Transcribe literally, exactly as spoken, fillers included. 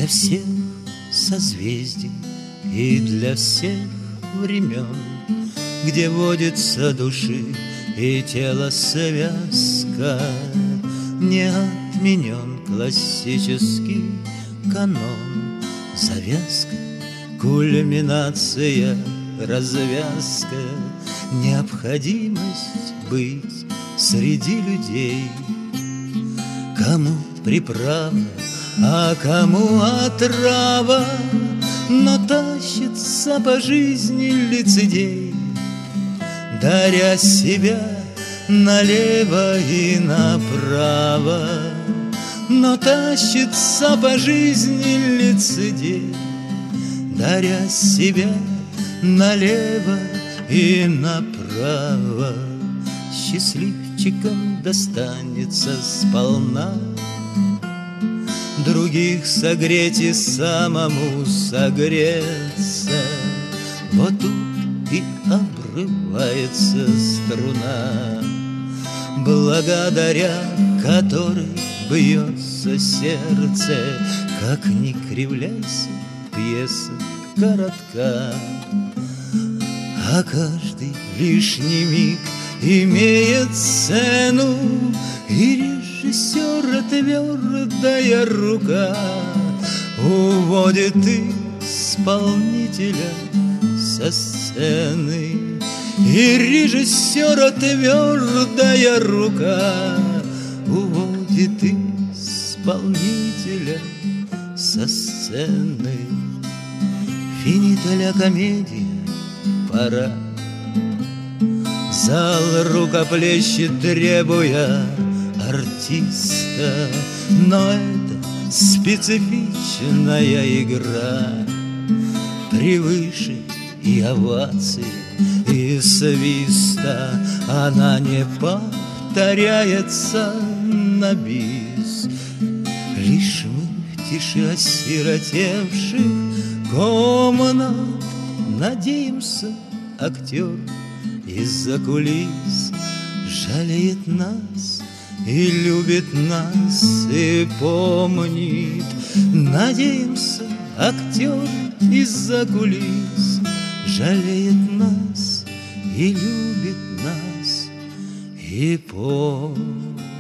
для всех созвездий и для всех времен, где водится души и тела связка. Не отменен классический канон, завязка, кульминация, развязка, необходимость быть среди людей. Кому приправа, а кому отрава, но тащится по жизни лицедей, даря себя налево и направо, но тащится по жизни лицедей, даря себя налево и направо. Счастливчикам достанется сполна, других согреть и самому согреться. Вот тут и обрывается струна, благодаря которой бьется сердце. Как ни кривляйся, пьеса коротка, а каждый лишний миг имеет цену, и режиссера твердая рука уводит исполнителя со сцены. И режиссера твердая рука уводит исполнителя со сцены. Финита ля комедия, пора. Зал рукоплещет, требуя артиста, но это специфичная игра. Превыше и овации, и свиста она не повторяется на бис. Лишь мы в тиши осиротевших комнат надеемся, актер из-за кулис жалеет нас и любит нас и помнит. Надеемся, актер из-за кулис жалеет нас и любит нас и помнит.